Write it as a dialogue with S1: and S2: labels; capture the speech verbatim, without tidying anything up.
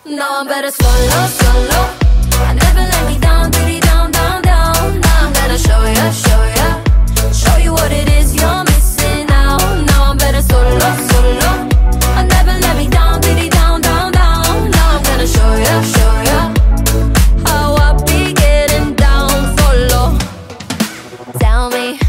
S1: No, I'm better solo, solo. I never let me down, diddy down, down, down. Now I'm gonna show ya, show ya, show you what it is you're missing out. Now I'm better solo, solo. I never let me down, diddy down, down, down. Now I'm gonna show ya, show ya, how I be getting down solo. Tell me,